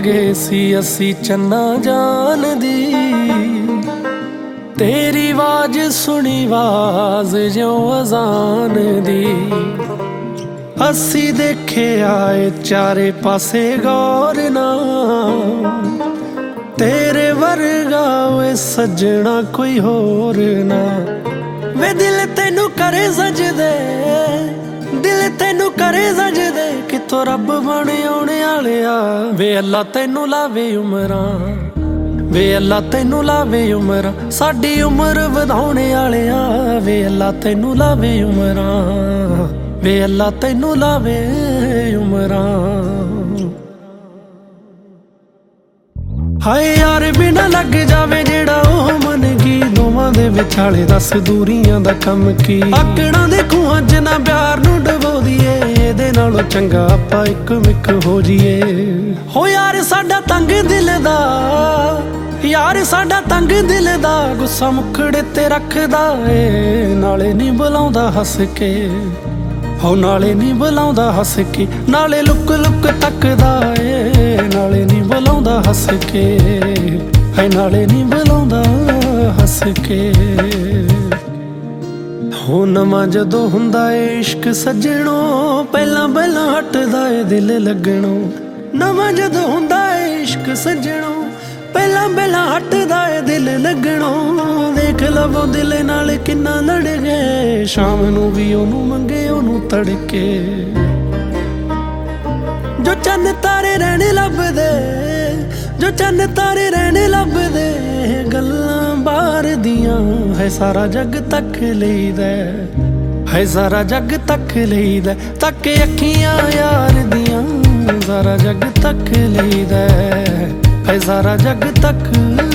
ਗਏ ਸੀ ਅਸੀਂ ਚੰਨਾ ਜਾਨ ਦੀ। ਤੇਰੀ ਆਵਾਜ਼ ਸੁਣੀ ਆਵਾਜ਼ ਜਿਉਂ ਅਜ਼ਾਨ ਦੀ। ਅਸੀਂ ਦੇਖਿਆ ਏ ਚਾਰੇ ਪਾਸੇ ਗੌਰ ਨਾਲ, ਤੇਰੇ ਵਰਗਾ ਓਏ ਸੱਜਣਾ ਕੋਈ ਹੋਰ ਨਾ। ਵੇ ਦਿਲ ਤੈਨੂੰ ਕਰੇ ਸਜਦੇ, ਦਿਲ ਤੈਨੂੰ ਕਰੇ ਸਜਦੇ, ਕਿਤੋਂ ਰੱਬ ਬਣ ਆਉਣੇ ਵਾਲਿਆ। ਵੇ ਅੱਲਾ ਤੈਨੂੰ ਲਾਵੇ ਉਮਰਾਂ, ਵੇ ਅੱਲਾ ਤੈਨੂੰ ਲਾਵੇ ਉਮਰਾਂ, ਸਾਡੀ ਉਮਰ ਵਧਾਉਣੇ ਵਾਲਿਆ। ਵੇ ਅੱਲਾ ਤੈਨੂੰ ਲਾਵੇ ਉਮਰਾਂ, ਵੇ ਅੱਲਾ ਤੈਨੂੰ ਲਾਵੇ ਉਮਰਾਂ। ਹਾਏ ਯਾਰ ਬਿਨਾ ਲੱਗ ਜਾਵੇ ਜਿਹੜਾ ਉਹ ਮਨ ਕੀ, ਦੋਵਾਂ ਦੇ ਵਿਚਾਲੇ ਦੱਸ ਦੂਰੀਆਂ ਦਾ ਕੰਮ ਕੀ। ਆਕੜਾਂ ਦੇ ਖੂਹਾਂ 'ਚ ਨਾ ਪਿਆਰ ਨੂੰ ਡਬੋ ਦੀਏ, ਇਹਦੇ ਨਾਲੋਂ ਚੰਗਾ ਆਪਾਂ ਇੱਕ ਮਿੱਕ ਹੋ ਜੀਏ। ਹੋ ਯਾਰ ਸਾਡਾ ਤੰਗ ਦਿਲ ਦਾ, ਯਾਰ ਸਾਡਾ ਤੰਗ ਦਿਲ ਦਾ, ਗੁੱਸਾ ਮੁਖੜੇ ਤੇ ਰੱਖਦਾ ਏ, ਨਾਲੇ ਨਹੀਂ ਬੁਲਾਉਂਦਾ ਹੱਸ ਕੇ। ਹੋ ਨਾਲੇ ਨਹੀਂ ਬੁਲਾਉਂਦਾ ਹੱਸ ਕੇ, ਨਾਲੇ ਲੁੱਕ ਲੁੱਕ ਤੱਕਦਾ ਏ, ਨਾਲੇ ਨਹੀਂ ਬੁਲਾਉਂਦਾ ਹੱਸ ਕੇ, ਹੈ ਨਾਲੇ ਨਹੀਂ ਬੁਲਾਉਂਦਾ ਹੱਸ ਕੇ। ਹੋ ਨਵਾਂ ਜਦੋਂ ਹੁੰਦਾ ਏ ਇਸ਼ਕ ਸੱਜਣੋ, ਪਹਿਲਾਂ ਪਹਿਲਾਂ ਹਟਦਾ ਏ ਦਿਲ ਲੱਗਣੋਂ। ਨਵਾਂ ਜਦੋਂ ਹੁੰਦਾ ਏ ਇਸ਼ਕ ਸੱਜਣੋ, ਪਹਿਲਾਂ ਪਹਿਲਾਂ ਹਟਦਾ ਏ ਦਿਲ ਲੱਗਣੋਂ। ਦੇਖ ਲਵੋ ਦਿਲ ਨਾਲ ਕਿੰਨਾ ਲੜ ਗਏ, ਸ਼ਾਮ ਨੂੰ ਵੀ ਉਹਨੂੰ ਮੰਗੇ ਉਹਨੂੰ ਤੜਕੇ। ਜੋ ਚੰਨ ਤਾਰੇ ਰਹਿਣੇ ਲੱਭਦੇ, ਜੋ ਚੰਨ ਤਾਰੇ ਰਹਿਣੇ ਲੱਭਦੇ, ਗੱਲਾਂ ਬਾਹਰ ਦੀਆਂ ਹੈ ਸਾਰਾ ਜੱਗ ਤੱਕ ਲਈਦਾ, ਹੈ ਸਾਰਾ ਜੱਗ ਤੱਕ ਲਈਦਾ। ਤੱਕ ਅੱਖੀਆਂ ਯਾਰ ਦੀਆਂ ਸਾਰਾ ਜੱਗ ਤੱਕ ਲਈਦਾ, ਹੈ ਸਾਰਾ ਜੱਗ ਤੱਕ